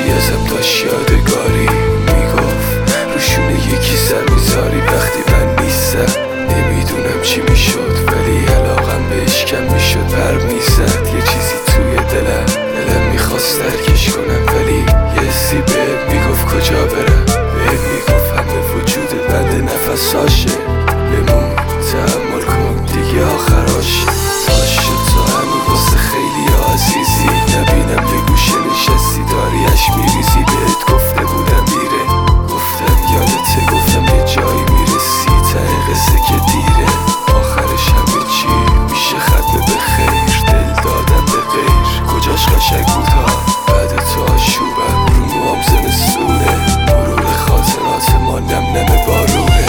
وقتی ازم داشت یادگاری میگفت روشونه یکی سر میذاری وقتی من نیستم. نمیدونم چی میشد ولی علاقم بهش کم میشد، پر میزد یه چیزی توی دلم میخواست درکش کنم، ولی یه حسی بهت میگفت کجا برم، بهت میگفت همه وجود بند نفساشه، بمون تحمل کن دیگه آخراشه. تاشه تو همون واسه خیلی عزیزی، نبینم یه گوشه نشستی داریش میریزی. بهت گفته بودم میره، گفتم یادته، گفتم یه جایی میرسی، ته قصه که دیره آخرش همه چی میشه ختم به خیر. دل دادم به غیر کجاش قشنگ بود ها، بعد تو آشوبم رو موام زمستونه، مرور خاطرات ما نم بارونه.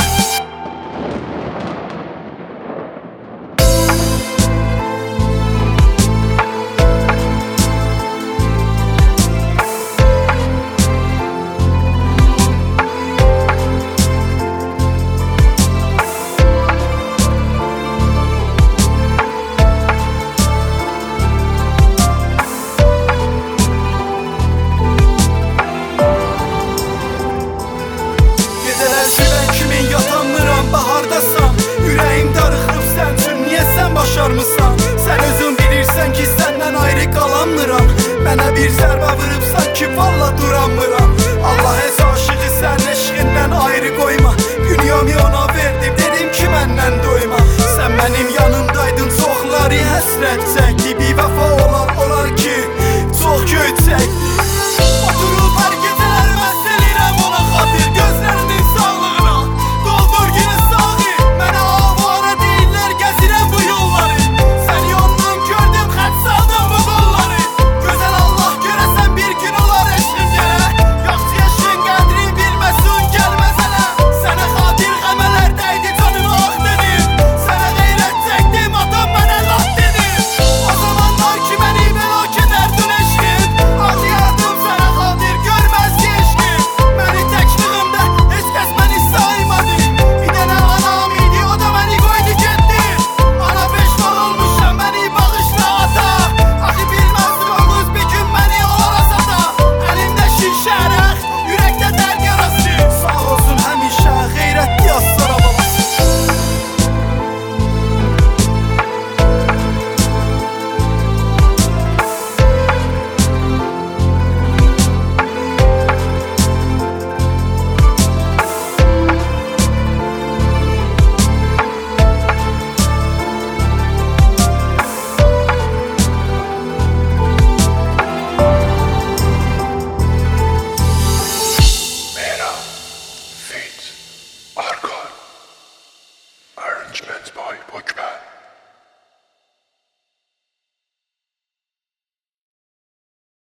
Sən özün bilirsən ki, səndən ayrı qalanmıram. Mənə bir zərbə vurubsan ki, valla duranmıram. Allah ez aşığı sən eşqindən ayrı qoyma. Dünyamı ona verdim, dedim ki məndən doyma. Sən mənim yanımdaydın, çoxları həsrət çəkdi. Bir vəfa olar ki, çox göçək. Oturub hər gecələr mən selirəm ona xatir, gözlərinin sağlığına doldur günü sağı. Mənə avara deyirlər, gəzirəm bu yolları. Arrangements by Bookman.